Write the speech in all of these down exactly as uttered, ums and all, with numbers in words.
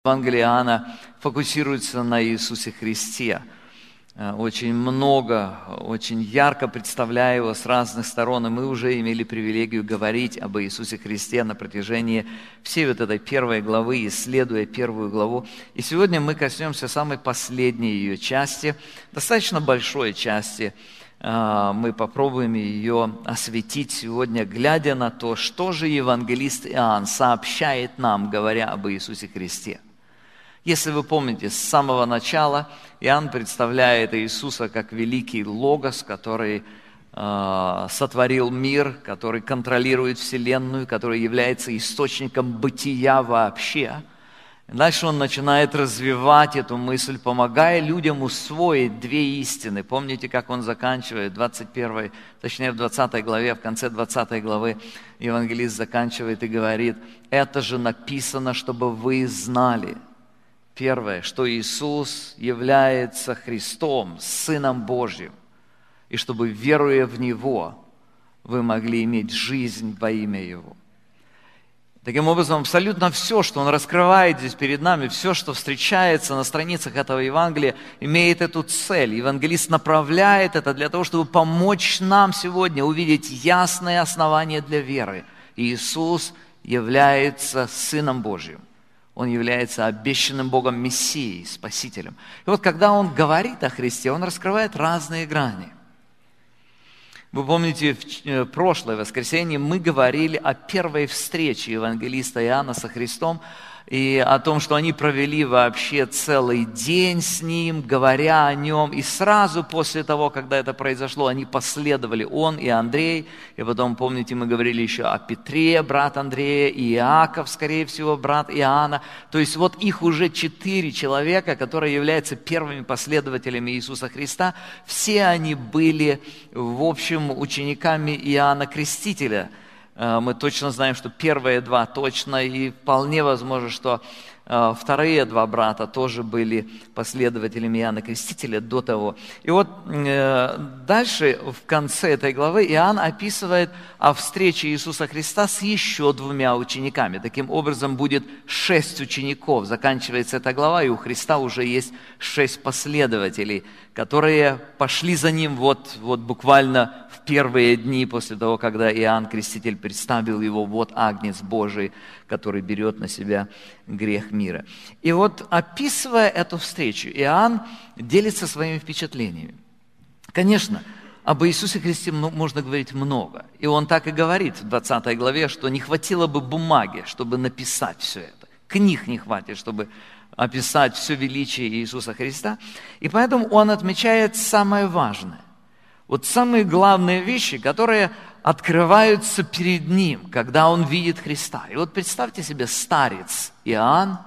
Евангелие Иоанна фокусируется на Иисусе Христе. Очень много, очень ярко представляя Его с разных сторон. И мы уже имели привилегию говорить об Иисусе Христе на протяжении всей вот этой первой главы, исследуя первую главу. И сегодня мы коснемся самой последней ее части, достаточно большой части. Мы попробуем ее осветить сегодня, глядя на то, что же евангелист Иоанн сообщает нам, говоря об Иисусе Христе. Если вы помните, с самого начала Иоанн представляет Иисуса как великий Логос, который э, сотворил мир, который контролирует Вселенную, который является источником бытия вообще. И дальше он начинает развивать эту мысль, помогая людям усвоить две истины. Помните, как он заканчивает в двадцать первой, точнее в двадцатой главе, в конце двадцатой главы евангелист заканчивает и говорит: «Это же написано, чтобы вы знали». Первое, что Иисус является Христом, Сыном Божьим, и чтобы, веруя в Него, вы могли иметь жизнь во имя Его. Таким образом, абсолютно все, что Он раскрывает здесь перед нами, все, что встречается на страницах этого Евангелия, имеет эту цель. Евангелист направляет это для того, чтобы помочь нам сегодня увидеть ясное основание для веры. Иисус является Сыном Божьим. Он является обещанным Богом Мессией, Спасителем. И вот когда он говорит о Христе, он раскрывает разные грани. Вы помните, в прошлое воскресенье мы говорили о первой встрече евангелиста Иоанна со Христом и о том, что они провели вообще целый день с Ним, говоря о Нем. И сразу после того, когда это произошло, они последовали, он и Андрей. И потом, помните, мы говорили еще о Петре, брат Андрея, и Иаков, скорее всего, брат Иоанна. То есть вот их уже четыре человека, которые являются первыми последователями Иисуса Христа. Все они были, в общем, учениками Иоанна Крестителя. Мы точно знаем, что первые два точно, и вполне возможно, что вторые два брата тоже были последователями Иоанна Крестителя до того. И вот дальше, в конце этой главы, Иоанн описывает о встрече Иисуса Христа с еще двумя учениками. Таким образом, будет шесть учеников. Заканчивается эта глава, и у Христа уже есть шесть последователей, которые пошли за Ним вот, вот буквально в первые дни после того, когда Иоанн Креститель представил Его: «Вот Агнец Божий, который берет на себя грех мира». И вот, описывая эту встречу, Иоанн делится своими впечатлениями. Конечно, об Иисусе Христе можно говорить много. И он так и говорит в двадцатой главе, что не хватило бы бумаги, чтобы написать все это. Книг не хватит, чтобы описать все величие Иисуса Христа. И поэтому он отмечает самое важное. Вот самые главные вещи, которые открываются перед ним, когда он видит Христа. И вот представьте себе, старец Иоанн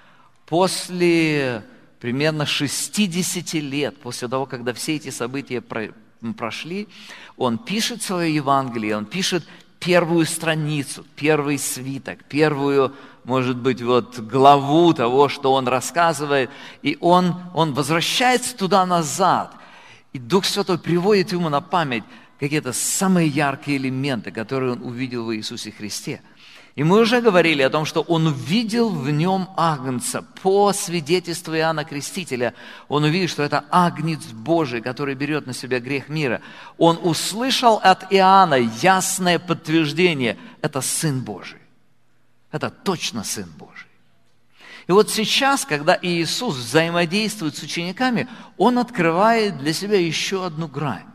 после примерно шестидесяти лет, после того, когда все эти события прошли, он пишет свое Евангелие, он пишет первую страницу, первый свиток, первую, может быть, вот главу того, что он рассказывает, и он, он возвращается туда назад, и Дух Святой приводит ему на память какие-то самые яркие элементы, которые он увидел в Иисусе Христе. И мы уже говорили о том, что он увидел в нем Агнца. По свидетельству Иоанна Крестителя, он увидел, что это Агнец Божий, который берет на себя грех мира. Он услышал от Иоанна ясное подтверждение: это Сын Божий. Это точно Сын Божий. И вот сейчас, когда Иисус взаимодействует с учениками, Он открывает для себя еще одну грань.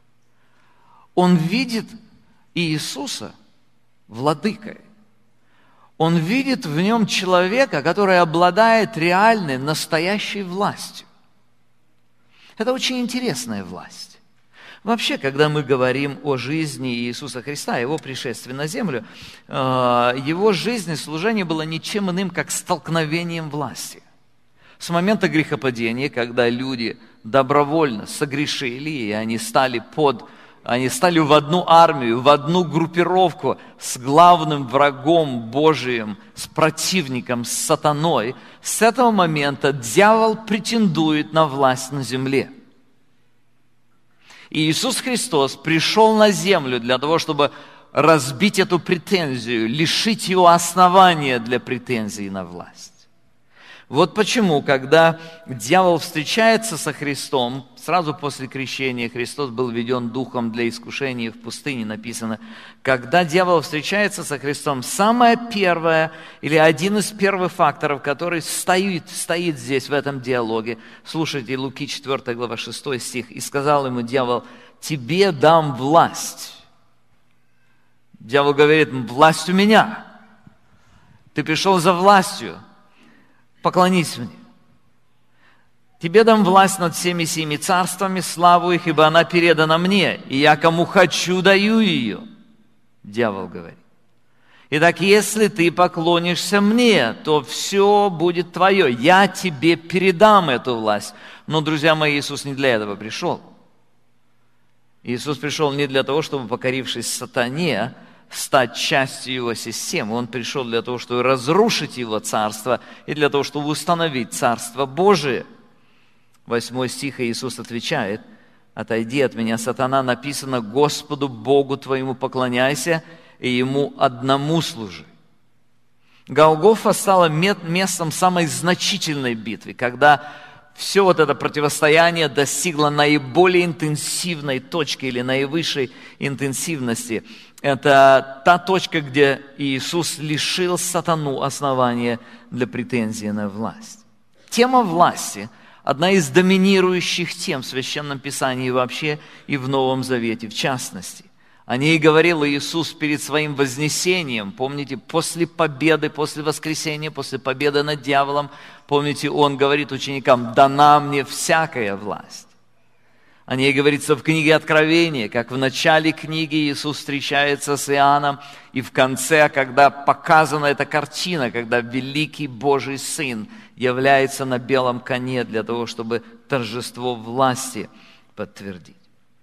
Он видит Иисуса владыкой. Он видит в нем человека, который обладает реальной, настоящей властью. Это очень интересная власть. Вообще, когда мы говорим о жизни Иисуса Христа, Его пришествии на землю, Его жизнь и служение было ничем иным, как столкновением власти. С момента грехопадения, когда люди добровольно согрешили, и они стали под Они стали в одну армию, в одну группировку с главным врагом Божиим, с противником, с сатаной. С этого момента дьявол претендует на власть на земле. И Иисус Христос пришел на землю для того, чтобы разбить эту претензию, лишить его основания для претензий на власть. Вот почему, когда дьявол встречается со Христом, сразу после крещения Христос был введен духом для искушения в пустыне, написано, когда дьявол встречается со Христом, самое первое или один из первых факторов, который стоит, стоит здесь в этом диалоге, слушайте, Луки четвёртая глава шестой стих, «И сказал ему дьявол, тебе дам власть». Дьявол говорит, власть у меня. Ты пришел за властью. Поклонись мне. Тебе дам власть над всеми семи царствами, славу их, ибо она передана мне, и я кому хочу даю ее. Дьявол говорит. Итак, если ты поклонишься мне, то все будет твое. Я тебе передам эту власть. Но, друзья мои, Иисус не для этого пришел. Иисус пришел не для того, чтобы, покорившись сатане, стать частью его системы. Он пришел для того, чтобы разрушить его царство и для того, чтобы установить царство Божие. Восьмой стих Иисус отвечает, «Отойди от меня, сатана, написано, Господу Богу твоему поклоняйся и Ему одному служи». Голгофа стала местом самой значительной битвы, когда все вот это противостояние достигло наиболее интенсивной точки или наивысшей интенсивности. Это та точка, где Иисус лишил сатану основания для претензии на власть. Тема власти – одна из доминирующих тем в Священном Писании вообще и в Новом Завете в частности. О ней говорил Иисус перед своим вознесением. Помните, после победы, после воскресения, после победы над дьяволом, помните, Он говорит ученикам, «Дана мне всякая власть». О ней говорится в книге Откровения, как в начале книги Иисус встречается с Иоанном, и в конце, когда показана эта картина, когда великий Божий Сын является на белом коне для того, чтобы торжество власти подтвердить.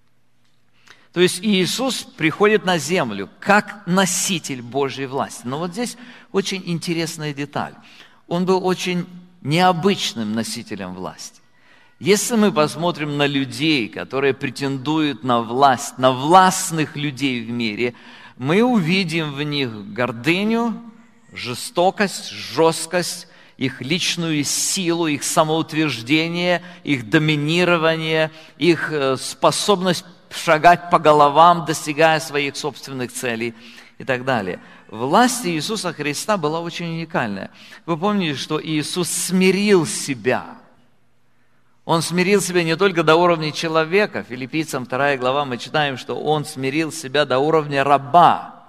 То есть Иисус приходит на землю как носитель Божьей власти. Но вот здесь очень интересная деталь. Он был очень необычным носителем власти. Если мы посмотрим на людей, которые претендуют на власть, на властных людей в мире, мы увидим в них гордыню, жестокость, жесткость, их личную силу, их самоутверждение, их доминирование, их способность шагать по головам, достигая своих собственных целей и так далее. Власть Иисуса Христа была очень уникальная. Вы помните, что Иисус смирил себя. Он смирил себя не только до уровня человека. Филиппийцам вторая глава мы читаем, что Он смирил себя до уровня раба.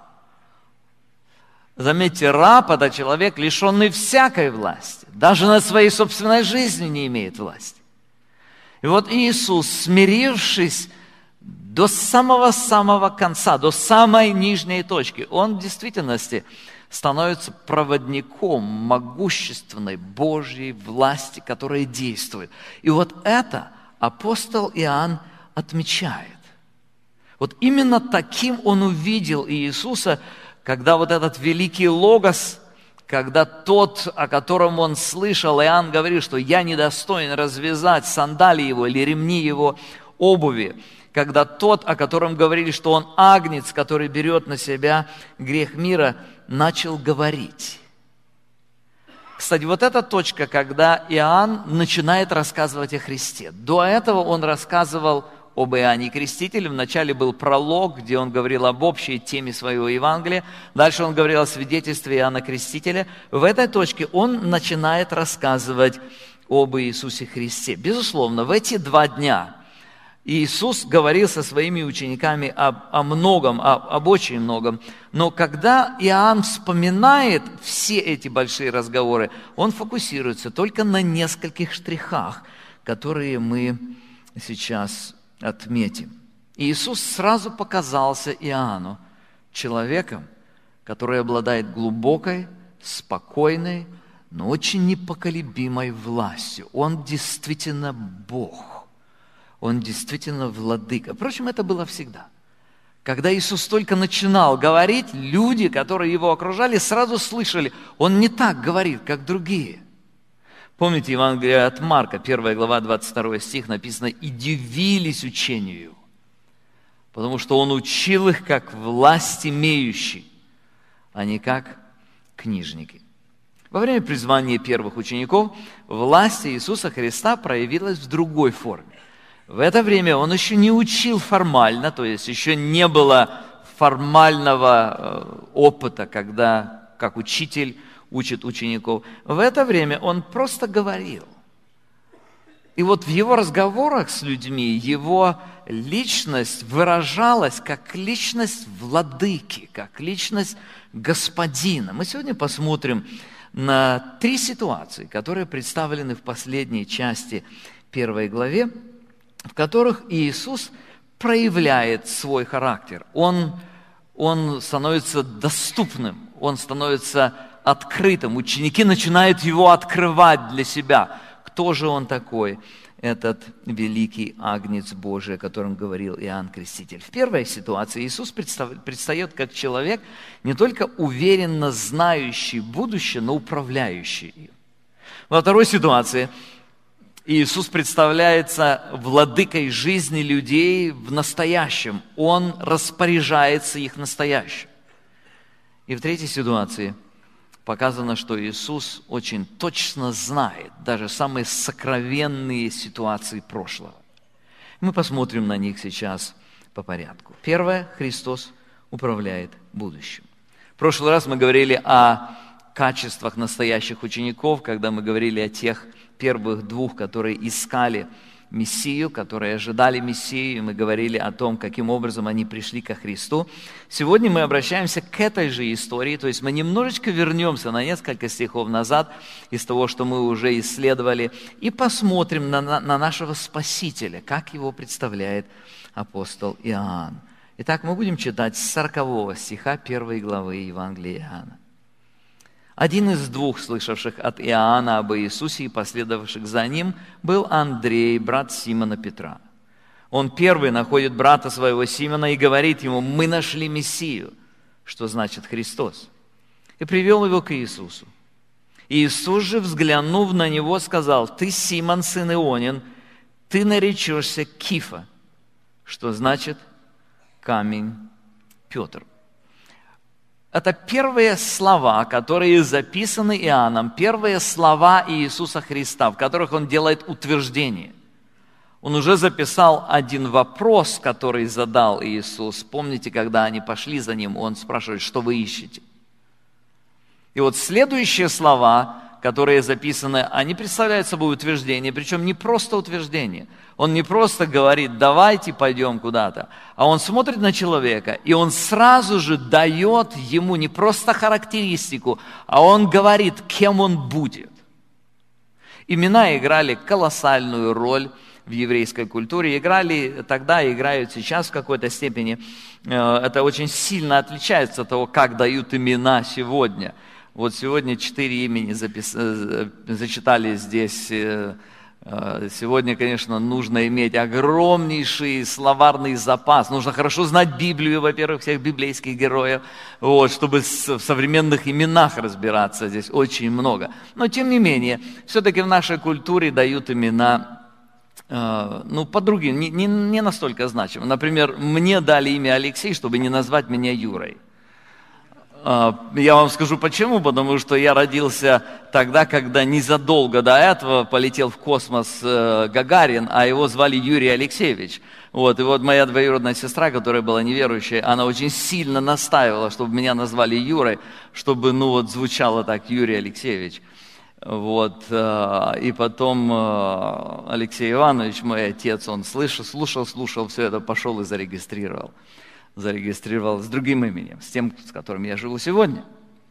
Заметьте, раб – это человек, лишенный всякой власти. Даже над своей собственной жизнью не имеет власти. И вот Иисус, смирившись до самого-самого конца, до самой нижней точки, Он в действительности становится проводником могущественной Божьей власти, которая действует. И вот это апостол Иоанн отмечает. Вот именно таким он увидел Иисуса, когда вот этот великий Логос, когда тот, о котором он слышал, Иоанн говорит, что «я недостоин развязать сандалии его или ремни его обуви», когда тот, о котором говорили, что он агнец, который берет на себя грех мира, начал говорить. Кстати, вот эта точка, когда Иоанн начинает рассказывать о Христе. До этого он рассказывал об Иоанне Крестителе. Вначале был пролог, где он говорил об общей теме своего Евангелия. Дальше он говорил о свидетельстве Иоанна Крестителя. В этой точке он начинает рассказывать об Иисусе Христе. Безусловно, в эти два дня Иисус говорил со своими учениками об, о многом, об, об очень многом. Но когда Иоанн вспоминает все эти большие разговоры, он фокусируется только на нескольких штрихах, которые мы сейчас отметим. Иисус сразу показался Иоанну человеком, который обладает глубокой, спокойной, но очень непоколебимой властью. Он действительно Бог. Он действительно владыка. Впрочем, это было всегда. Когда Иисус только начинал говорить, люди, которые его окружали, сразу слышали, он не так говорит, как другие. Помните Евангелие от Марка, первая глава, двадцать второй стих, написано, «И дивились учению его, потому что он учил их, как власть имеющий, а не как книжники». Во время призвания первых учеников власть Иисуса Христа проявилась в другой форме. В это время Он еще не учил формально, то есть еще не было формального опыта, когда как учитель учит учеников. В это время Он просто говорил. И вот в Его разговорах с людьми Его личность выражалась как личность владыки, как личность господина. Мы сегодня посмотрим на три ситуации, которые представлены в последней части первой главе, в которых Иисус проявляет свой характер. Он, он становится доступным, Он становится открытым. Ученики начинают Его открывать для себя. Кто же Он такой? Этот великий Агнец Божий, о котором говорил Иоанн Креститель. В первой ситуации Иисус предстает как человек, не только уверенно знающий будущее, но управляющий им. Во второй ситуации Иисус представляется владыкой жизни людей в настоящем. Он распоряжается их настоящим. И в третьей ситуации показано, что Иисус очень точно знает даже самые сокровенные ситуации прошлого. Мы посмотрим на них сейчас по порядку. Первое, Христос управляет будущим. В прошлый раз мы говорили о качествах настоящих учеников, когда мы говорили о тех первых двух, которые искали Мессию, которые ожидали Мессию, и мы говорили о том, каким образом они пришли ко Христу. Сегодня мы обращаемся к этой же истории, то есть мы немножечко вернемся на несколько стихов назад из того, что мы уже исследовали, и посмотрим на, на, на нашего Спасителя, как его представляет апостол Иоанн. Итак, мы будем читать с сорокового стиха первой главы Евангелия Иоанна. Один из двух, слышавших от Иоанна об Иисусе и последовавших за Ним, был Андрей, брат Симона Петра. Он первый находит брата своего Симона и говорит ему: «Мы нашли Мессию», что значит Христос, и привел его к Иисусу. Иисус же, взглянув на него, сказал: «Ты, Симон, сын Ионин, ты наречешься Кифа», что значит камень Петр. Это первые слова, которые записаны Иоанном, первые слова Иисуса Христа, в которых Он делает утверждение. Он уже записал один вопрос, который задал Иисус. Помните, когда они пошли за Ним, Он спрашивает: что вы ищете? И вот следующие слова, которые записаны, они представляют собой утверждение, причем не просто утверждение. Он не просто говорит: давайте пойдем куда-то, а он смотрит на человека, и он сразу же дает ему не просто характеристику, а он говорит, кем он будет. Имена играли колоссальную роль в еврейской культуре, играли тогда, играют сейчас в какой-то степени. Это очень сильно отличается от того, как дают имена сегодня. Вот сегодня четыре имени запис... зачитали здесь. Сегодня, конечно, нужно иметь огромнейший словарный запас. Нужно хорошо знать Библию, во-первых, всех библейских героев, вот, чтобы в современных именах разбираться. Здесь очень много. Но, тем не менее, все-таки в нашей культуре дают имена, ну, по другим, не, не, не настолько значимым. Например, мне дали имя Алексей, чтобы не назвать меня Юрой. Я вам скажу почему, потому что я родился тогда, когда незадолго до этого полетел в космос Гагарин, а его звали Юрий Алексеевич. Вот, и вот моя двоюродная сестра, которая была неверующей, она очень сильно настаивала, чтобы меня назвали Юрой, чтобы, ну вот, звучало так: Юрий Алексеевич. Вот, и потом Алексей Иванович, мой отец, он слышал, слушал, слушал все это, пошел и зарегистрировал. зарегистрировал с другим именем, с тем, с которым я живу сегодня.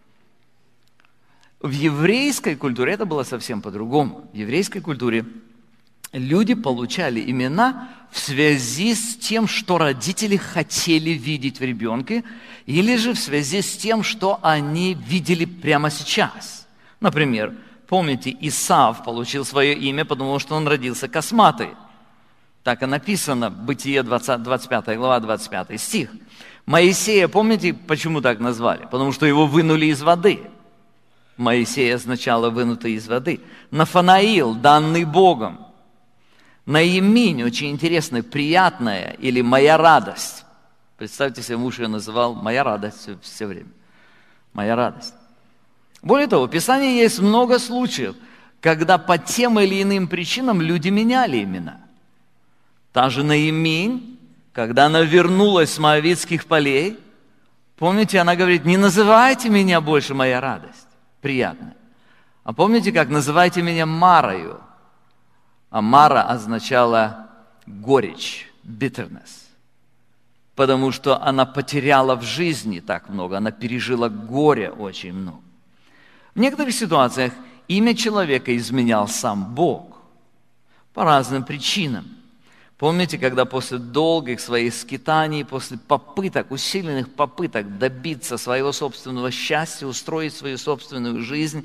В еврейской культуре это было совсем по-другому. В еврейской культуре люди получали имена в связи с тем, что родители хотели видеть в ребенке, или же в связи с тем, что они видели прямо сейчас. Например, помните, Исав получил свое имя, потому что он родился косматый. Так и написано, Бытие двадцать, двадцать пятая глава, двадцать пятый стих. Моисея, помните, почему так назвали? Потому что его вынули из воды. Моисей означало вынутый из воды. Нафанаил, данный Богом. Наиминь, очень интересное, приятное, или моя радость. Представьте себе, муж ее называл моя радость все, все время. Моя радость. Более того, в Писании есть много случаев, когда по тем или иным причинам люди меняли имена. Та же Наиминь, когда она вернулась с моавитских полей, помните, она говорит: не называйте меня больше моя радость, приятная. А помните, как называйте меня Марою? А Мара означала горечь, bitterness. Потому что она потеряла в жизни так много, она пережила горе очень много. В некоторых ситуациях имя человека изменял сам Бог по разным причинам. Помните, когда после долгих своих скитаний, после попыток, усиленных попыток добиться своего собственного счастья, устроить свою собственную жизнь,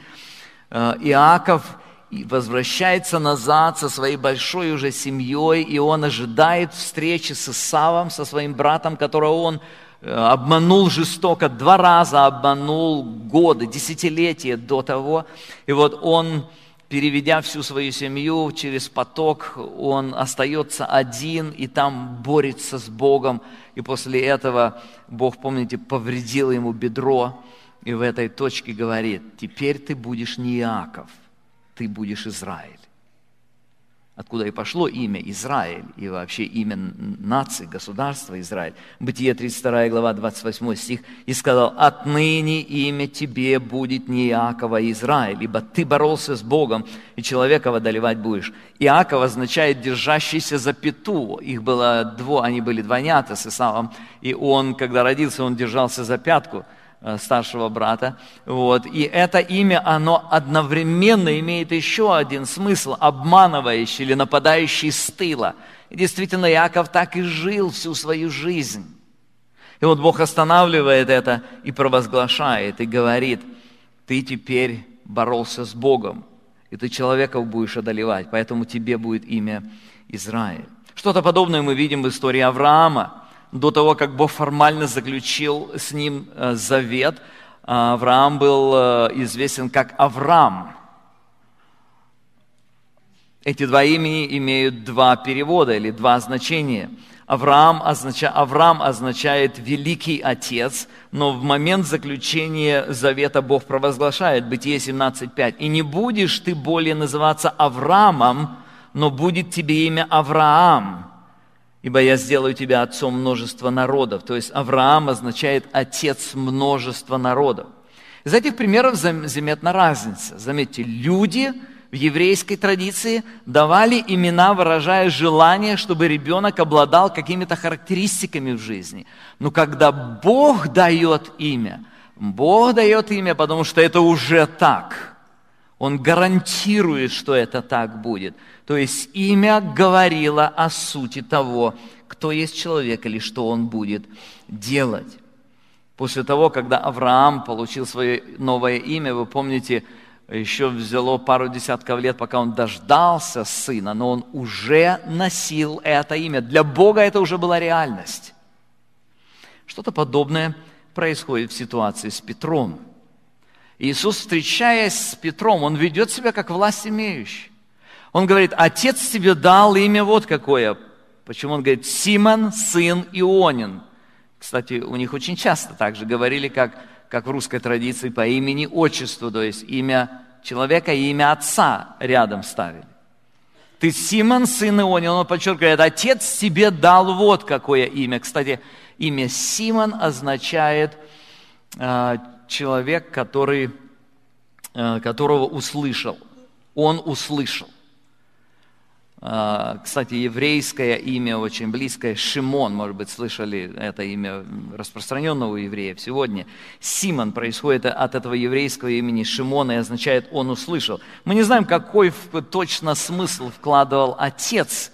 Иаков возвращается назад со своей большой уже семьей, и он ожидает встречи с Исавом, со своим братом, которого он обманул жестоко, два раза обманул годы, десятилетия до того. И вот он, переведя всю свою семью через поток, он остается один и там борется с Богом. И после этого Бог, помните, повредил ему бедро. И в этой точке говорит: теперь ты будешь не Иаков, ты будешь Израиль. Откуда и пошло имя Израиль, и вообще имя нации, государства Израиль. Бытие тридцать вторая глава, двадцать восьмой стих. «И сказал: отныне имя тебе будет не Иаков, а Израиль, ибо ты боролся с Богом, и человека одолевать будешь». Иаков означает «держащийся за пяту». Их было двое, они были двойнята с Исавом, и он, когда родился, он держался за пятку старшего брата. Вот. И это имя, оно одновременно имеет еще один смысл: обманывающий или нападающий с тыла. И действительно, Иаков так и жил всю свою жизнь. И вот Бог останавливает это и провозглашает, и говорит: ты теперь боролся с Богом, и ты человеков будешь одолевать, поэтому тебе будет имя Израиль. Что-то подобное мы видим в истории Авраама. До того, как Бог формально заключил с ним завет, Авраам был известен как Аврам. Эти два имени имеют два перевода или два значения. Авраам, означа... Авраам означает «великий отец», но в момент заключения завета Бог провозглашает, Бытие семнадцать пять: «И не будешь ты более называться Авраамом, но будет тебе имя Авраам, ибо я сделаю тебя отцом множества народов». То есть Авраам означает «отец множества народов». Из этих примеров заметна разница. Заметьте, люди в еврейской традиции давали имена, выражая желание, чтобы ребенок обладал какими-то характеристиками в жизни. Но когда Бог дает имя, Бог дает имя, потому что это уже так. Он гарантирует, что это так будет. То есть имя говорило о сути того, кто есть человек или что он будет делать. После того, когда Авраам получил свое новое имя, вы помните, еще взяло пару десятков лет, пока он дождался сына, но он уже носил это имя. Для Бога это уже была реальность. Что-то подобное происходит в ситуации с Петром. Иисус, встречаясь с Петром, Он ведет себя как власть имеющий. Он говорит: «Отец тебе дал имя вот какое». Почему он говорит: «Симон, сын Ионин». Кстати, у них очень часто также говорили, как, как в русской традиции, по имени, отчеству, то есть имя человека и имя отца рядом ставили. «Ты Симон, сын Ионин». Он подчеркивает: «Отец тебе дал вот какое имя». Кстати, имя Симон означает э, человек, который, э, которого услышал. Он услышал. Кстати, еврейское имя очень близкое, Шимон, может быть, слышали это имя распространенного у евреев сегодня. Симон происходит от этого еврейского имени Шимона и означает «он услышал». Мы не знаем, какой точно смысл вкладывал отец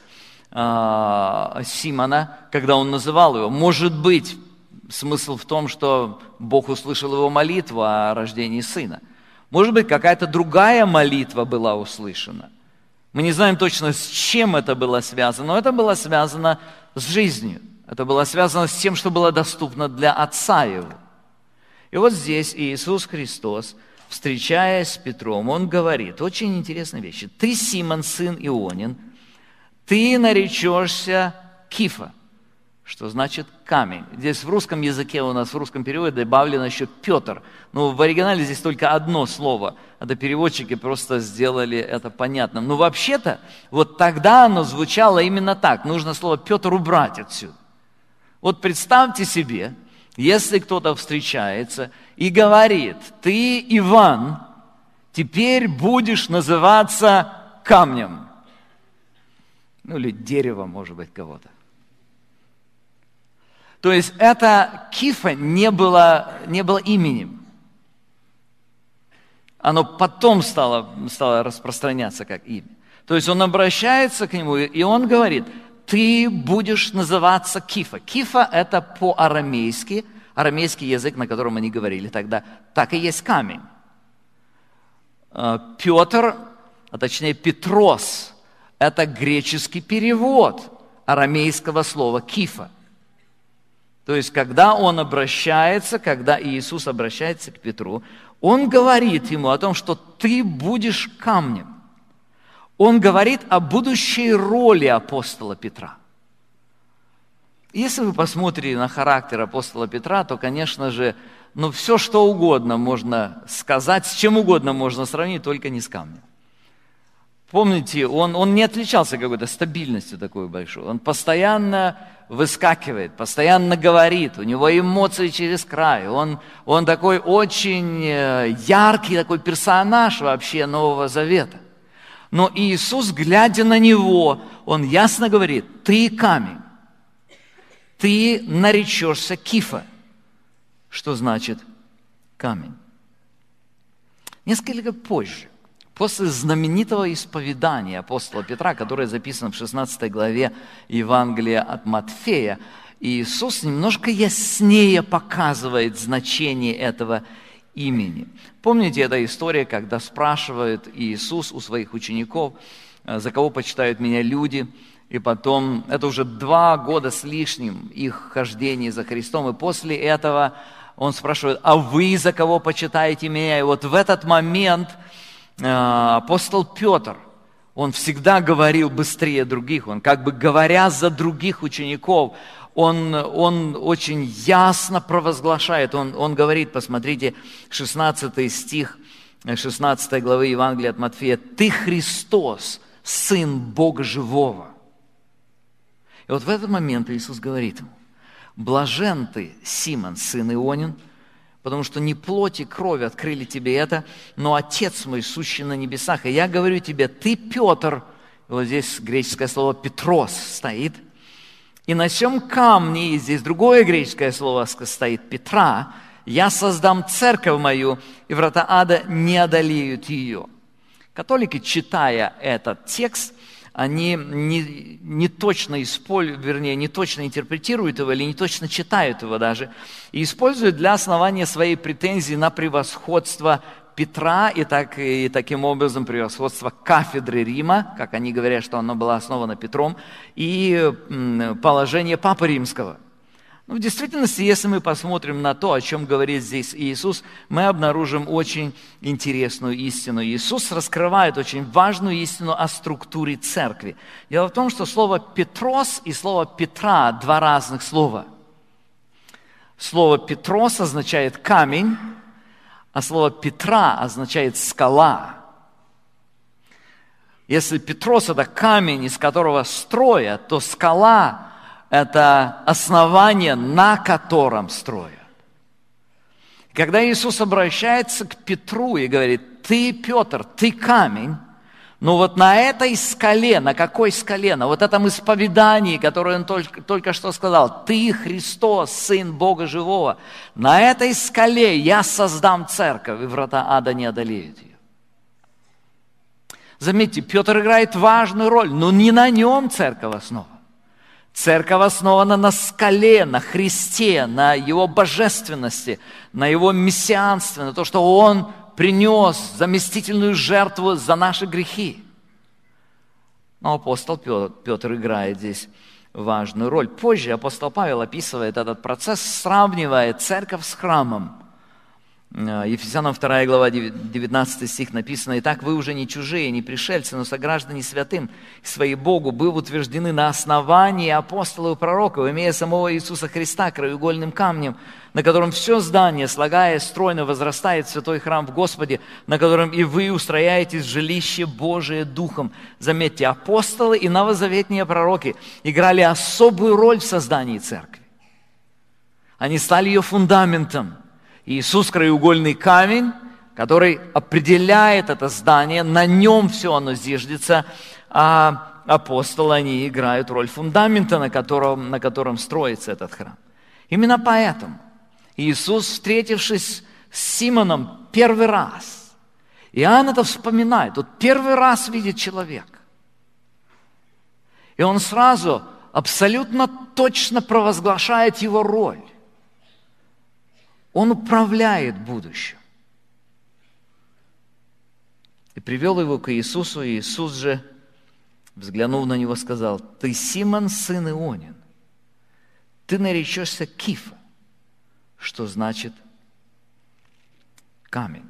Симона, когда он называл его. Может быть, смысл в том, что Бог услышал его молитву о рождении сына. Может быть, какая-то другая молитва была услышана. Мы не знаем точно, с чем это было связано, но это было связано с жизнью. Это было связано с тем, что было доступно для отца его. И вот здесь Иисус Христос, встречаясь с Петром, Он говорит очень интересные вещи. «Ты, Симон, сын Ионин, ты наречешься Кифа». что значит камень. Здесь в русском языке у нас, в русском переводе добавлено еще Петр. Но в оригинале здесь только одно слово. Это переводчики просто сделали это понятным. Но вообще-то, вот тогда оно звучало именно так. Нужно слово Петр убрать отсюда. Вот представьте себе, если кто-то встречается и говорит: ты, Иван, теперь будешь называться камнем. Ну или деревом, может быть, кого-то. То есть это Кифа не было, не было именем. Оно потом стало, стало распространяться как имя. То есть он обращается к нему, и он говорит: ты будешь называться Кифа. Кифа – это по-арамейски, арамейский язык, на котором они говорили тогда, так и есть камень. Петр, а точнее Петрос, это греческий перевод арамейского слова Кифа. То есть, когда он обращается, когда Иисус обращается к Петру, он говорит ему о том, что ты будешь камнем. Он говорит о будущей роли апостола Петра. Если вы посмотрите на характер апостола Петра, то, конечно же, ну, все что угодно можно сказать, с чем угодно можно сравнить, только не с камнем. Помните, он, он не отличался какой-то стабильностью такой большой. Он постоянно выскакивает, постоянно говорит, у него эмоции через край. Он, он такой очень яркий такой персонаж вообще Нового Завета. Но Иисус, глядя на него, он ясно говорит: ты камень, ты наречешься Кифа. Что значит камень? Несколько позже, после знаменитого исповедания апостола Петра, которое записано в шестнадцатой главе Евангелия от Матфея, Иисус немножко яснее показывает значение этого имени. Помните, эта история, когда спрашивает Иисус у своих учеников: за кого почитают меня люди? И потом, это уже два года с лишним их хождения за Христом, и после этого он спрашивает: а вы за кого почитаете меня? И вот в этот момент апостол Петр, он всегда говорил быстрее других, он как бы говоря за других учеников, он, он очень ясно провозглашает, он, он говорит, посмотрите, шестнадцатый стих шестнадцатой главы Евангелия от Матфея: «Ты Христос, Сын Бога Живого». И вот в этот момент Иисус говорит ему: «Блажен ты, Симон, сын Ионин, потому что не плоть и кровь открыли тебе это, но Отец мой, сущий на небесах. И я говорю тебе: ты Петр». И вот здесь греческое слово «Петрос» стоит. «И на сем камне», и здесь другое греческое слово стоит «Петра», «я создам церковь мою, и врата ада не одолеют ее». Католики, читая этот текст, они не, не точно используют, вернее, не точно интерпретируют его или не точно читают его даже, и используют для основания своей претензии на превосходство Петра и, так, и таким образом превосходство кафедры Рима, как они говорят, что она была основана Петром, и положение Папы Римского. Но в действительности, если мы посмотрим на то, о чем говорит здесь Иисус, мы обнаружим очень интересную истину. Иисус раскрывает очень важную истину о структуре церкви. Дело в том, что слово «Петрос» и слово «Петра» – два разных слова. Слово «Петрос» означает «камень», а слово «Петра» означает «скала». Если Петрос – это камень, из которого строят, то скала – это основание, на котором строят. Когда Иисус обращается к Петру и говорит: ты, Петр, ты камень, но вот на этой скале, на какой скале? На вот этом исповедании, которое он только, только что сказал: ты, Христос, Сын Бога Живого, на этой скале я создам церковь, и врата ада не одолеют ее. Заметьте, Петр играет важную роль, но не на нем церковь основана. Церковь основана на скале, на Христе, на Его божественности, на Его мессианстве, на то, что Он принес заместительную жертву за наши грехи. Но апостол Петр, Петр играет здесь важную роль. Позже апостол Павел описывает этот процесс, сравнивая церковь с храмом. Ефесянам вторая глава, девятнадцатый стих написано: «Итак, вы уже не чужие, не пришельцы, но сограждане святым, свои Богу, быв утверждены на основании апостолов и пророков, имея самого Иисуса Христа краеугольным камнем, на котором все здание, слагаясь стройно, возрастает в святой храм в Господе, на котором и вы устрояетесь в жилище Божие Духом». Заметьте, апостолы и новозаветные пророки играли особую роль в создании церкви. Они стали ее фундаментом. Иисус – краеугольный камень, который определяет это здание, на нем все оно зиждется, а апостолы, они играют роль фундамента, на котором, на котором строится этот храм. Именно поэтому Иисус, встретившись с Симоном первый раз, Иоанн это вспоминает, вот первый раз видит человека, и он сразу абсолютно точно провозглашает его роль. Он управляет будущим. И привел его к Иисусу, и Иисус же, взглянув на него, сказал: «Ты Симон, сын Ионин, ты наречешься Кифа», что значит камень.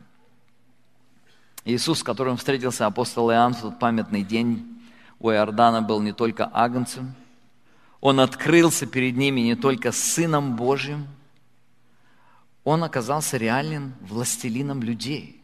Иисус, с которым встретился апостол Иоанн в тот памятный день у Иордана, был не только агнцем, он открылся перед ними не только Сыном Божьим, он оказался реальным властелином людей.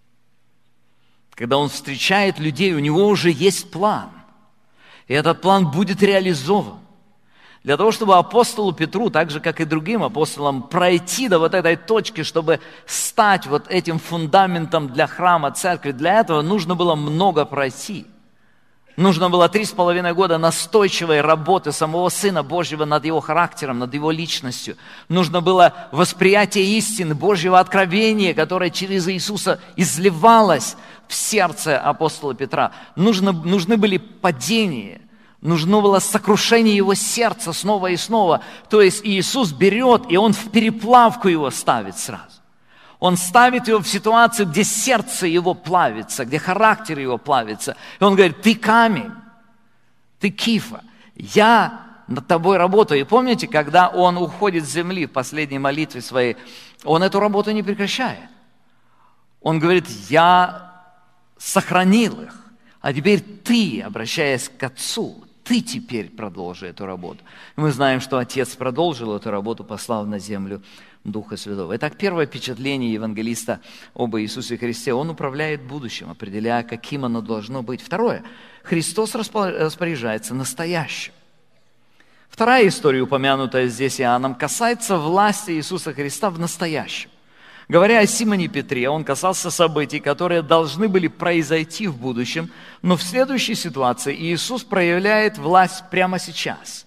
Когда он встречает людей, у него уже есть план. И этот план будет реализован. Для того, чтобы апостолу Петру, так же, как и другим апостолам, пройти до вот этой точки, чтобы стать вот этим фундаментом для храма, церкви, для этого нужно было много пройти. Нужно было три с половиной года настойчивой работы самого Сына Божьего над его характером, над его личностью. Нужно было восприятие истины, Божьего откровения, которое через Иисуса изливалось в сердце апостола Петра. Нужно, нужны были падения, нужно было сокрушение его сердца снова и снова. То есть Иисус берет, и Он в переплавку его ставит сразу. Он ставит его в ситуацию, где сердце его плавится, где характер его плавится. И он говорит: ты камень, ты Кифа, я над тобой работаю. И помните, когда он уходит с земли в последней молитве своей, он эту работу не прекращает. Он говорит: я сохранил их, а теперь ты, обращаясь к Отцу, ты теперь продолжи эту работу. И мы знаем, что Отец продолжил эту работу, послав на землю Духа Святого. Итак, первое впечатление евангелиста об Иисусе Христе: Он управляет будущим, определяя, каким оно должно быть. Второе, Христос распоряжается настоящим. Вторая история, упомянутая здесь Иоанном, касается власти Иисуса Христа в настоящем. Говоря о Симоне Петре, он касался событий, которые должны были произойти в будущем, но в следующей ситуации Иисус проявляет власть прямо сейчас.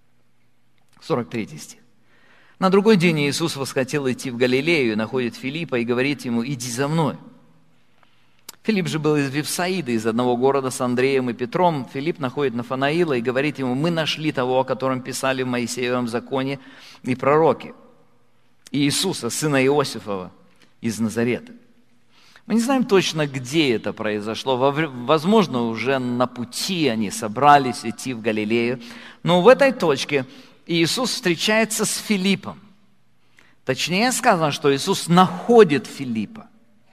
сорок третий стих. На другой день Иисус восхотел идти в Галилею, находит Филиппа и говорит ему: иди за мной. Филипп же был из Вифсаиды, из одного города с Андреем и Петром. Филипп находит Нафанаила и говорит ему: мы нашли того, о котором писали в Моисеевом законе и пророки, Иисуса, сына Иосифова, из Назарета. Мы не знаем точно, где это произошло. Возможно, уже на пути они собрались идти в Галилею. Но в этой точке Иисус встречается с Филиппом. Точнее сказано, что Иисус находит Филиппа.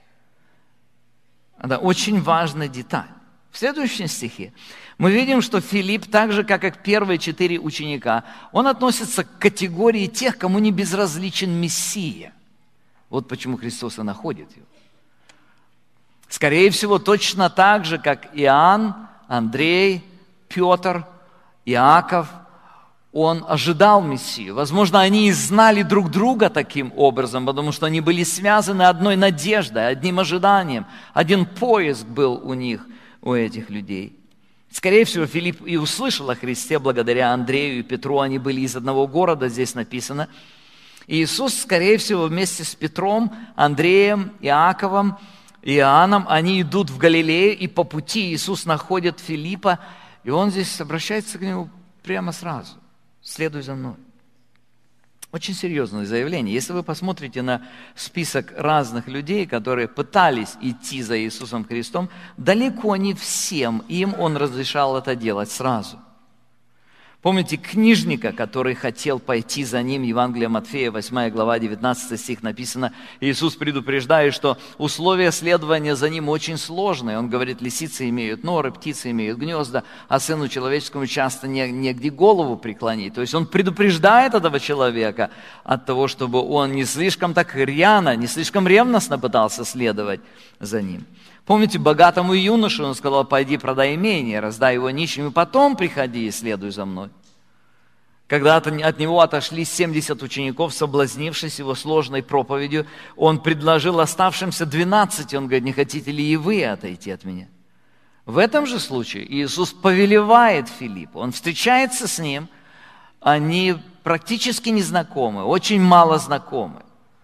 Это очень важная деталь. В следующем стихе мы видим, что Филипп, так же, как и первые четыре ученика, он относится к категории тех, кому не безразличен Мессия. Вот почему Христос и находит его. Скорее всего, точно так же, как Иоанн, Андрей, Петр, Иаков, он ожидал Мессию. Возможно, они и знали друг друга таким образом, потому что они были связаны одной надеждой, одним ожиданием. Один поиск был у них, у этих людей. Скорее всего, Филипп и услышал о Христе благодаря Андрею и Петру. Они были из одного города, здесь написано. И Иисус, скорее всего, вместе с Петром, Андреем, Иаковом, Иоанном, они идут в Галилею, и по пути Иисус находит Филиппа, и он здесь обращается к нему прямо сразу: следуй за мной. Очень серьезное заявление. Если вы посмотрите на список разных людей, которые пытались идти за Иисусом Христом, далеко не всем им Он разрешал это делать сразу. Помните книжника, который хотел пойти за ним, Евангелие Матфея, восьмая глава, девятнадцатый стих написано, Иисус предупреждает, что условия следования за ним очень сложные. Он говорит, лисицы имеют норы, птицы имеют гнезда, а сыну человеческому часто негде голову преклонить. То есть он предупреждает этого человека от того, чтобы он не слишком так рьяно, не слишком ревностно пытался следовать за ним. Помните, богатому юноше он сказал, пойди продай имение, раздай его нищим, и потом приходи и следуй за мной. Когда от него отошли семьдесят учеников, соблазнившись его сложной проповедью, он предложил оставшимся двенадцати, он говорит, не хотите ли и вы отойти от меня? В этом же случае Иисус повелевает Филиппу, он встречается с ним, они практически не знакомы, очень мало знакомы.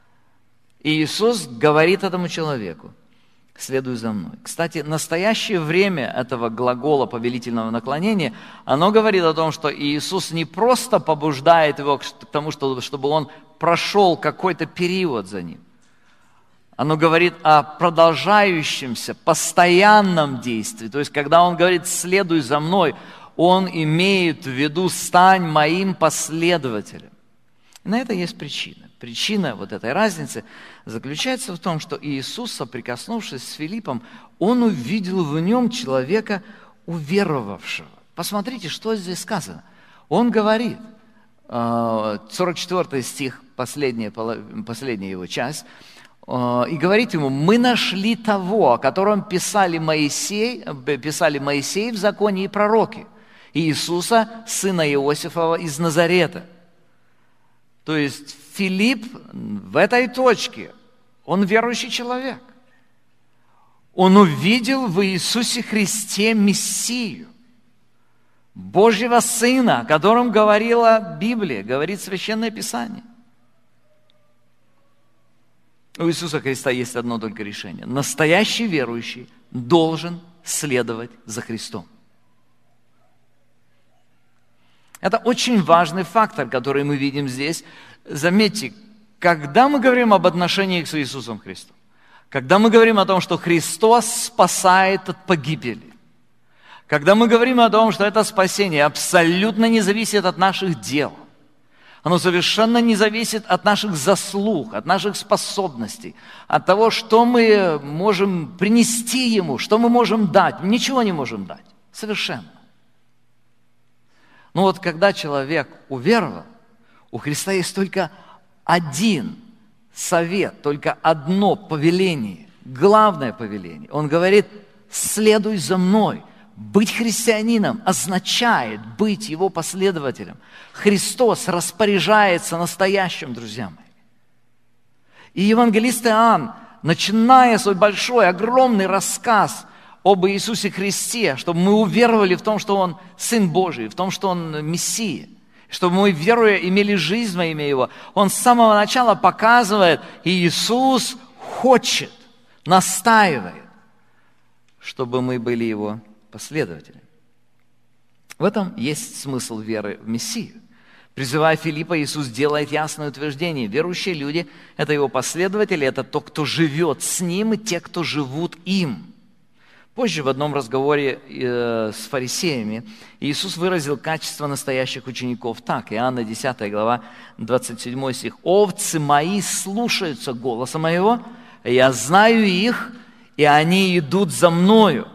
И Иисус говорит этому человеку, следуй за мной. Кстати, настоящее время этого глагола повелительного наклонения, оно говорит о том, что Иисус не просто побуждает его к тому, чтобы он прошел какой-то период за ним. Оно говорит о продолжающемся, постоянном действии. То есть, когда он говорит «следуй за мной», он имеет в виду «стань моим последователем». И на это есть причина. Причина вот этой разницы заключается в том, что Иисус, соприкоснувшись с Филиппом, он увидел в нем человека уверовавшего. Посмотрите, что здесь сказано. Он говорит, сорок четвёртый стих, последняя, последняя его часть, и говорит ему, мы нашли того, о котором писали Моисей, писали Моисей в законе и пророки, Иисуса, сына Иосифова из Назарета. То есть Филипп в этой точке, он верующий человек. Он увидел в Иисусе Христе Мессию, Божьего Сына, о котором говорила Библия, говорит Священное Писание. У Иисуса Христа есть одно только решение. Настоящий верующий должен следовать за Христом. Это очень важный фактор, который мы видим здесь. Заметьте, когда мы говорим об отношениях с Иисусом Христом, когда мы говорим о том, что Христос спасает от погибели, когда мы говорим о том, что это спасение абсолютно не зависит от наших дел, оно совершенно не зависит от наших заслуг, от наших способностей, от того, что мы можем принести Ему, что мы можем дать. Ничего не можем дать. Совершенно. Но вот когда человек уверовал, у Христа есть только один совет, только одно повеление, главное повеление. Он говорит, следуй за мной. Быть христианином означает быть его последователем. Христос распоряжается настоящим, друзья мои. И евангелист Иоанн, начиная свой большой, огромный рассказ об Иисусе Христе, чтобы мы уверовали в том, что Он Сын Божий, в том, что Он Мессия, чтобы мы, веруя, имели жизнь во имя Его. Он с самого начала показывает, Иисус хочет, настаивает, чтобы мы были Его последователями. В этом есть смысл веры в Мессию. Призывая Филиппа, Иисус делает ясное утверждение. Верующие люди – это Его последователи, это то, кто живет с Ним, и те, кто живут им. Позже в одном разговоре э, с фарисеями Иисус выразил качество настоящих учеников так. Иоанна десятая глава, двадцать седьмой стих. «Овцы мои слушаются голоса моего, я знаю их, и они идут за мною.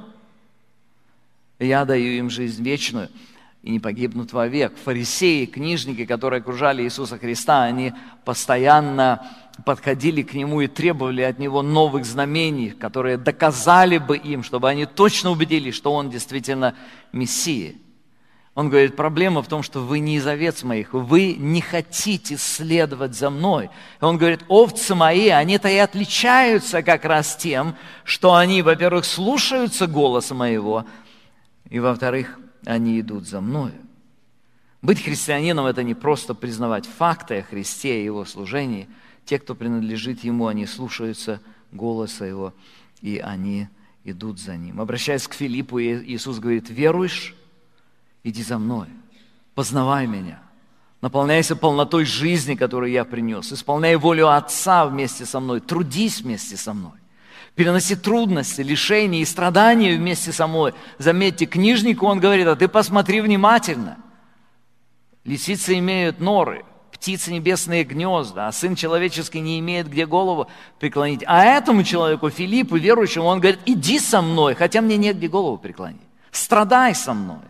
Я даю им жизнь вечную, и не погибнут вовек». Фарисеи, книжники, которые окружали Иисуса Христа, они постоянно подходили к Нему и требовали от Него новых знамений, которые доказали бы им, чтобы они точно убедились, что Он действительно Мессия. Он говорит, проблема в том, что вы не из овец моих, вы не хотите следовать за мной. И он говорит, овцы мои, они-то и отличаются как раз тем, что они, во-первых, слушаются голоса моего, и, во-вторых, они идут за мною. Быть христианином – это не просто признавать факты о Христе и Его служении. Те, кто принадлежит Ему, они слушаются голоса Его, и они идут за Ним. Обращаясь к Филиппу, Иисус говорит, веруешь? Иди за мной, познавай Меня, наполняйся полнотой жизни, которую Я принес, исполняй волю Отца вместе со мной, трудись вместе со мной. Переноси трудности, лишения и страдания вместе со мной. Заметьте, книжнику он говорит, а ты посмотри внимательно. Лисицы имеют норы, птицы небесные гнезда, а Сын Человеческий не имеет где голову преклонить. А этому человеку, Филиппу, верующему, он говорит: иди со мной, хотя мне негде голову преклонить. Страдай со мной.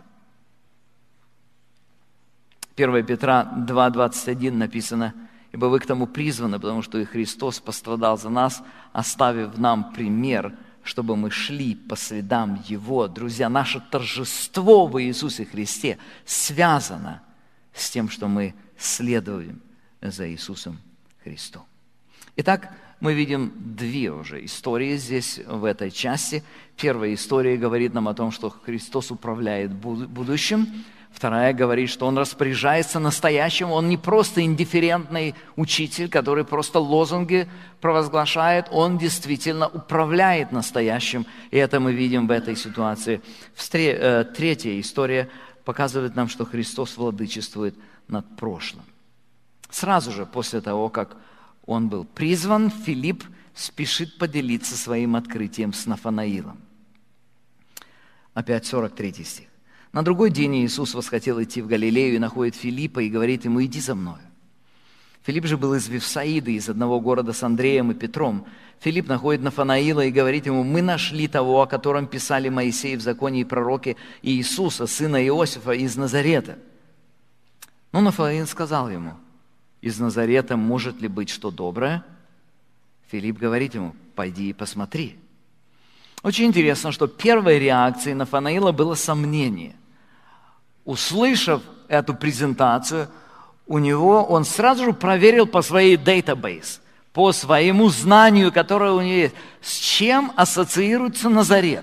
первое Петра два двадцать один написано: ибо вы к тому призваны, потому что и Христос пострадал за нас, оставив нам пример, чтобы мы шли по следам Его. Друзья, наше торжество в Иисусе Христе связано с тем, что мы следуем за Иисусом Христом. Итак, мы видим две уже истории здесь, в этой части. Первая история говорит нам о том, что Христос управляет будущим. Вторая говорит, что Он распоряжается настоящим. Он не просто индифферентный учитель, который просто лозунги провозглашает. Он действительно управляет настоящим. И это мы видим в этой ситуации. Третья история показывает нам, что Христос владычествует над прошлым. Сразу же после того, как Он был призван, Филипп спешит поделиться своим открытием с Нафанаилом. Опять сорок третий стих. На другой день Иисус восхотел идти в Галилею и находит Филиппа и говорит ему: иди за мною. Филипп же был из Вифсаиды, из одного города с Андреем и Петром. Филипп находит Нафанаила и говорит ему: мы нашли того, о котором писали Моисей в законе и пророки, Иисуса, сына Иосифа из Назарета. Но Нафанаил сказал ему: из Назарета может ли быть что доброе? Филипп говорит ему: пойди и посмотри. Очень интересно, что первой реакцией Нафанаила было сомнение. Услышав эту презентацию, у него, он сразу же проверил по своей database, по своему знанию, которое у него есть, с чем ассоциируется Назарет.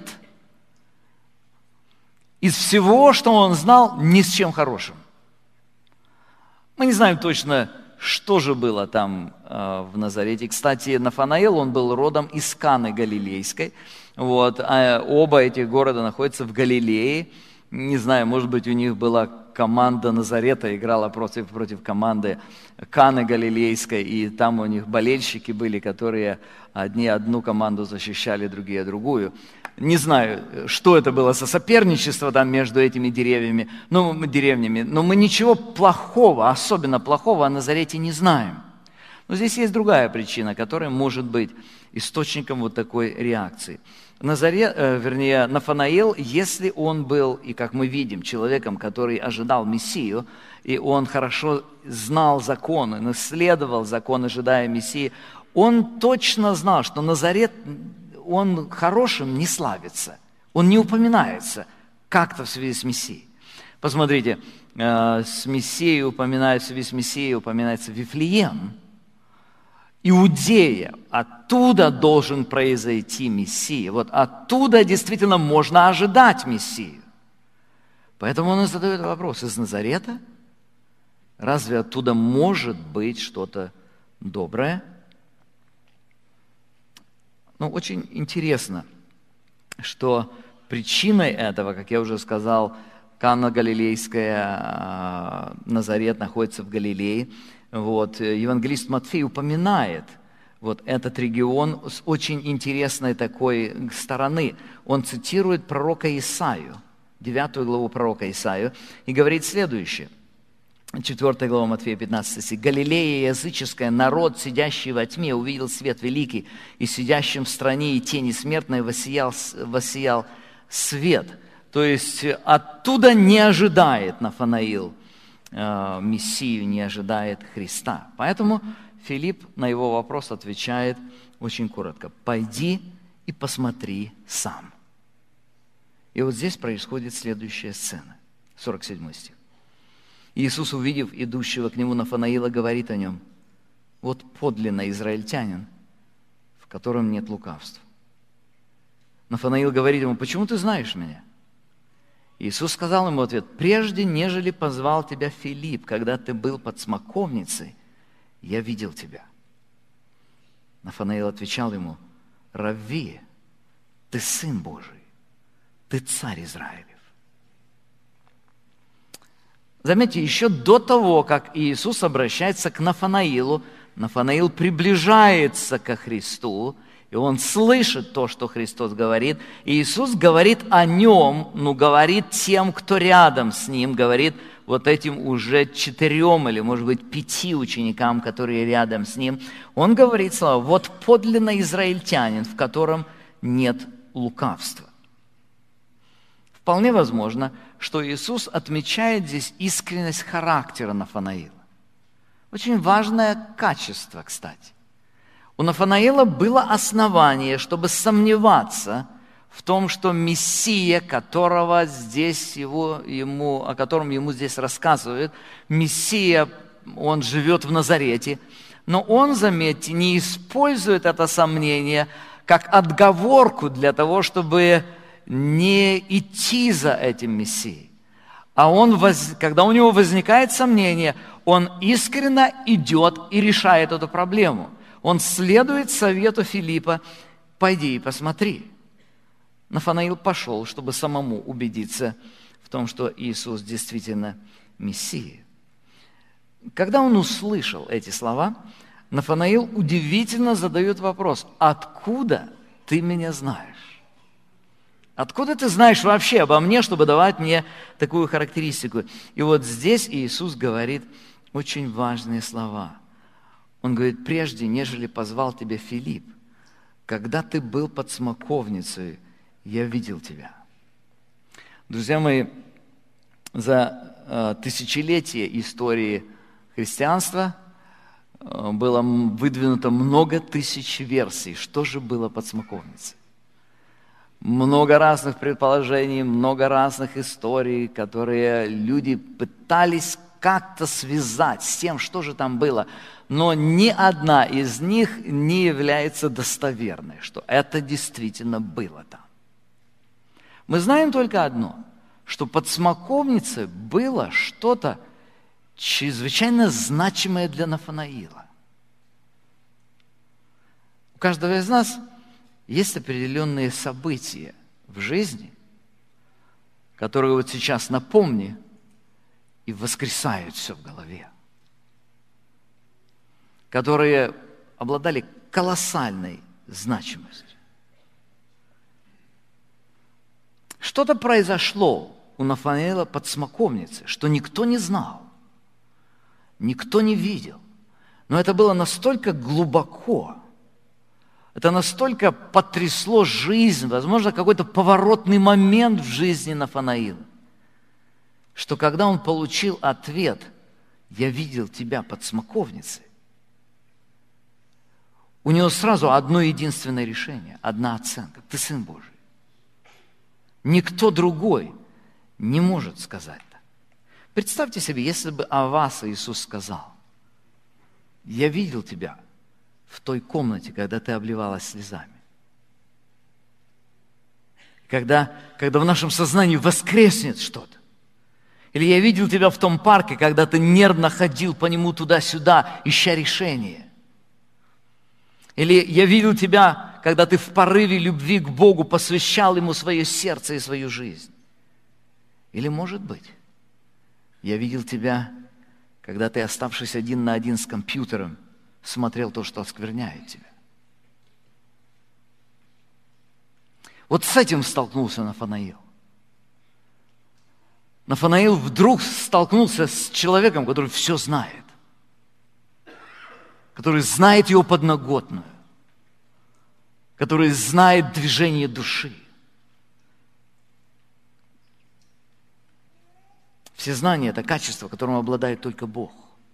Из всего, что он знал, ни с чем хорошим. Мы не знаем точно, что же было там э, в Назарете. Кстати, Нафанаил, он был родом из Каны Галилейской. Вот, а оба этих города находятся в Галилее. Не знаю, может быть, у них была команда Назарета, играла против, против команды Каны Галилейской, и там у них болельщики были, которые одни одну команду защищали, другие другую. Не знаю, что это было за соперничество там между этими деревьями, ну, деревнями, но мы ничего плохого, особенно плохого о Назарете не знаем. Но здесь есть другая причина, которая может быть источником вот такой реакции. Назарет, э, вернее, Нафанаил, если он был, и как мы видим, человеком, который ожидал Мессию, и он хорошо знал закон, наследовал закон, ожидая Мессии, он точно знал, что Назарет, он хорошим не славится, он не упоминается как-то в связи с Мессией. Посмотрите, э, с Мессией упоминается, в связи с Мессией упоминается Вифлеем, Иудея, оттуда должен произойти Мессия. Вот оттуда действительно можно ожидать Мессию. Поэтому он и задает вопрос: из Назарета? Разве оттуда может быть что-то доброе? Ну, очень интересно, что причиной этого, как я уже сказал, Кана Галилейская, Назарет находится в Галилее. Вот, евангелист Матфей упоминает вот этот регион с очень интересной такой стороны. Он цитирует пророка Исаию, девятую главу пророка Исаию, и говорит следующее. четвёртая глава Матфея, пятнадцатый стих. «Галилея языческая, народ, сидящий во тьме, увидел свет великий, и сидящим в стране и тени смертной воссиял, воссиял свет». То есть оттуда не ожидает Нафанаил Мессию, не ожидает Христа. Поэтому Филипп на его вопрос отвечает очень коротко: «Пойди и посмотри сам». И вот здесь происходит следующая сцена, сорок седьмой стих. Иисус, увидев идущего к нему Нафанаила, говорит о нем: «Вот подлинно израильтянин, в котором нет лукавства». Нафанаил говорит ему: «Почему ты знаешь меня?» Иисус сказал ему в ответ: «Прежде, нежели позвал тебя Филипп, когда ты был под смоковницей, я видел тебя». Нафанаил отвечал ему: «Равви, ты Сын Божий, ты Царь Израилев». Заметьте, еще до того, как Иисус обращается к Нафанаилу, Нафанаил приближается ко Христу, и он слышит то, что Христос говорит. И Иисус говорит о нем, ну, говорит тем, кто рядом с ним, говорит: вот этим уже четырем или, может быть, пяти ученикам, которые рядом с ним, он говорит слова: «Вот подлинно израильтянин, в котором нет лукавства». Вполне возможно, что Иисус отмечает здесь искренность характера Нафанаила. Очень важное качество, кстати. У Нафанаила было основание, чтобы сомневаться в том, что Мессия, которого здесь его, ему, о котором ему здесь рассказывают, Мессия, он живет в Назарете, но он, заметьте, не использует это сомнение как отговорку для того, чтобы не идти за этим Мессией. А он, когда у него возникает сомнение, он искренне идет и решает эту проблему. Он следует совету Филиппа: «Пойди и посмотри». Нафанаил пошел, чтобы самому убедиться в том, что Иисус действительно Мессия. Когда он услышал эти слова, Нафанаил удивительно задает вопрос: «Откуда ты меня знаешь? Откуда ты знаешь вообще обо мне, чтобы давать мне такую характеристику?» И вот здесь Иисус говорит очень важные слова. Он говорит: «Прежде, нежели позвал тебя Филипп, когда ты был под смоковницей, я видел тебя». Друзья мои, за э, тысячелетия истории христианства э, было выдвинуто много тысяч версий, что же было под смоковницей. Много разных предположений, много разных историй, которые люди пытались как-то связать с тем, что же там было. Но ни одна из них не является достоверной, что это действительно было там. Мы знаем только одно, что под смоковницей было что-то чрезвычайно значимое для Нафанаила. У каждого из нас есть определенные события в жизни, которые вот сейчас напомни, и воскресают все в голове, которые обладали колоссальной значимостью. Что-то произошло у Нафанаила под смоковницей, что никто не знал, никто не видел. Но это было настолько глубоко, это настолько потрясло жизнь, возможно, какой-то поворотный момент в жизни Нафанаила, что когда он получил ответ: «Я видел тебя под смоковницей», у него сразу одно единственное решение, одна оценка: ты Сын Божий. Никто другой не может сказать так. Представьте себе, если бы о вас Иисус сказал: «Я видел тебя в той комнате, когда ты обливалась слезами». Когда, когда в нашем сознании воскреснет что-то. Или «Я видел тебя в том парке, когда ты нервно ходил по нему туда-сюда, ища решение». Или «Я видел тебя, когда ты в порыве любви к Богу посвящал Ему свое сердце и свою жизнь». Или, может быть, «Я видел тебя, когда ты, оставшись один на один с компьютером, смотрел то, что оскверняет тебя». Вот с этим столкнулся Нафанаил. Нафанаил вдруг столкнулся с человеком, который все знает, который знает его подноготную, который знает движение души. Все знания – это качество, которым обладает только Бог.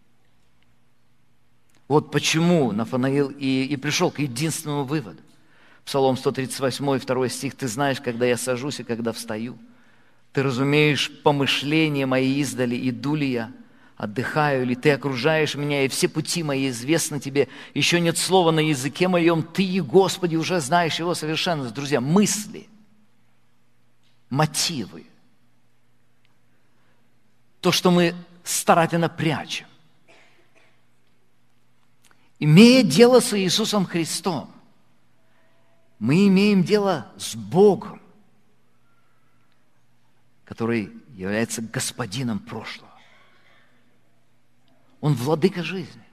Вот почему Нафанаил и, и пришел к единственному выводу. Псалом сто тридцать восемь, второй стих: «Ты знаешь, когда я сажусь и когда встаю. Ты разумеешь помышления мои издали, иду ли я, отдыхаю ли, ты окружаешь меня, и все пути мои известны тебе. Еще нет слова на языке моем, ты, Господи, уже знаешь его совершенность». Друзья, мысли, мотивы, то, что мы старательно прячем. Имея дело с Иисусом Христом, мы имеем дело с Богом, который является господином прошлого. Он владыка жизни.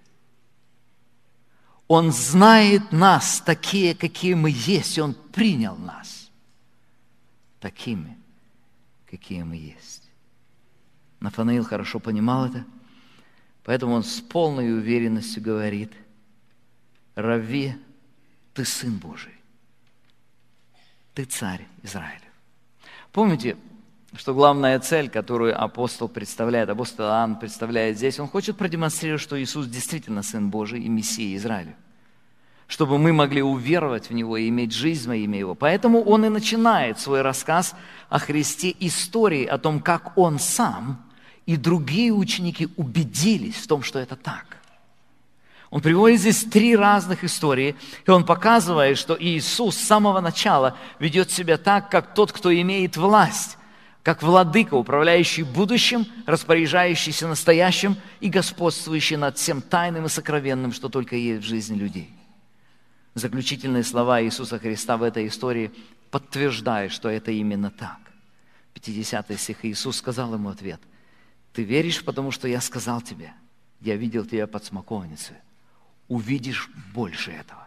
Он знает нас такие, какие мы есть, и Он принял нас такими, какие мы есть. Нафанаил хорошо понимал это, поэтому он с полной уверенностью говорит: «Равви, ты Сын Божий, ты Царь Израилев». Помните, что главная цель, которую апостол представляет, апостол Иоанн представляет здесь, он хочет продемонстрировать, что Иисус действительно Сын Божий и Мессия Израиля, чтобы мы могли уверовать в Него и иметь жизнь во имя Его. Поэтому он и начинает свой рассказ о Христе историей о том, как Он сам и другие ученики убедились в том, что это так. Он приводит здесь три разных истории, и он показывает, что Иисус с самого начала ведет себя так, как тот, кто имеет власть, как владыка, управляющий будущим, распоряжающийся настоящим и господствующий над всем тайным и сокровенным, что только есть в жизни людей. Заключительные слова Иисуса Христа в этой истории подтверждают, что это именно так. пятидесятый стих. Иисус сказал ему ответ: «Ты веришь, потому что я сказал тебе, я видел тебя под смоковницей, увидишь больше этого».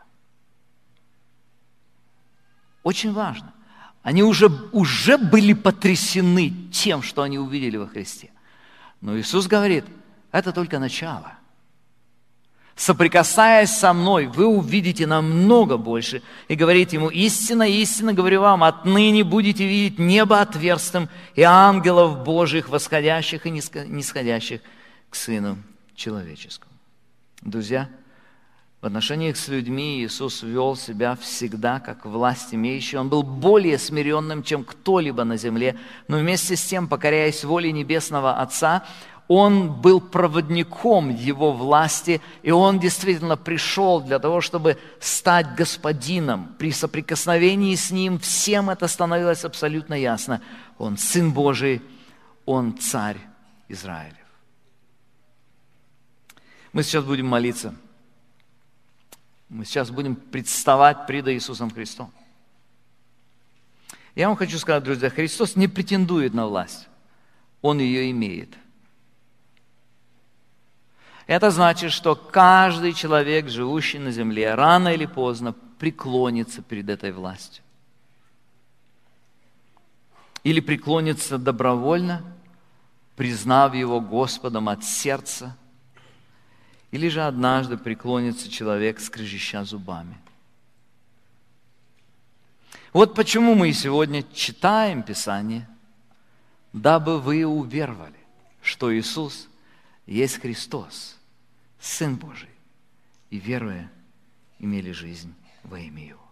Очень важно. Они уже, уже были потрясены тем, что они увидели во Христе. Но Иисус говорит: это только начало. Соприкасаясь со мной, вы увидите намного больше. И говорит ему: истинно, истинно говорю вам, отныне будете видеть небо отверстым и ангелов Божьих, восходящих и нисходящих к Сыну Человеческому. Друзья, в отношениях с людьми Иисус вел себя всегда как власть имеющий. Он был более смиренным, чем кто-либо на земле, но вместе с тем, покоряясь воле Небесного Отца, Он был проводником Его власти, и Он действительно пришел для того, чтобы стать господином. При соприкосновении с Ним всем это становилось абсолютно ясно. Он Сын Божий, Он Царь Израилев. Мы сейчас будем молиться. Мы сейчас будем представать пред Иисусом Христом. Я вам хочу сказать, друзья, Христос не претендует на власть. Он ее имеет. Это значит, что каждый человек, живущий на земле, рано или поздно преклонится перед этой властью. Или преклонится добровольно, признав Его Господом от сердца, или же однажды преклонится человек, скрежеща зубами. Вот почему мы сегодня читаем Писание, дабы вы уверовали, что Иисус есть Христос, Сын Божий, и, веруя, имели жизнь во имя Его.